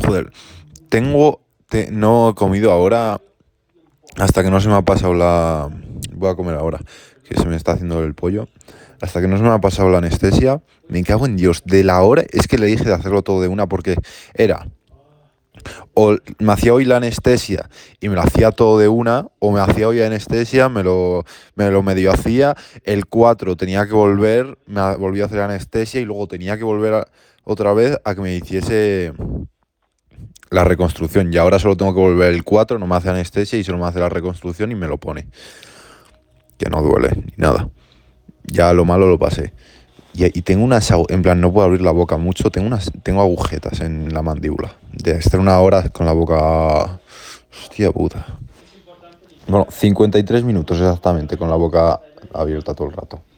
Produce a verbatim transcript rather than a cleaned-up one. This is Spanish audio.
Joder, tengo... te- no he comido ahora hasta que no se me ha pasado la... Voy a comer ahora, que se me está haciendo el pollo. Hasta que no se me ha pasado la anestesia, me cago en Dios. De la hora, es que le dije de hacerlo todo de una porque era... O me hacía hoy la anestesia y me lo hacía todo de una, o me hacía hoy la anestesia, me lo, me lo medio hacía, el cuatro tenía que volver, me ha- volví a hacer la anestesia y luego tenía que volver a- otra vez a que me hiciese la reconstrucción. Y ahora solo tengo que volver el cuatro, no me hace anestesia y solo me hace la reconstrucción y me lo pone. Que no duele ni nada. Ya lo malo lo pasé. Y, y tengo unas, agu- en plan, no puedo abrir la boca mucho, tengo unas, tengo agujetas en la mandíbula. De estar una hora con la boca... Hostia puta. Bueno, cincuenta y tres minutos exactamente con la boca abierta todo el rato.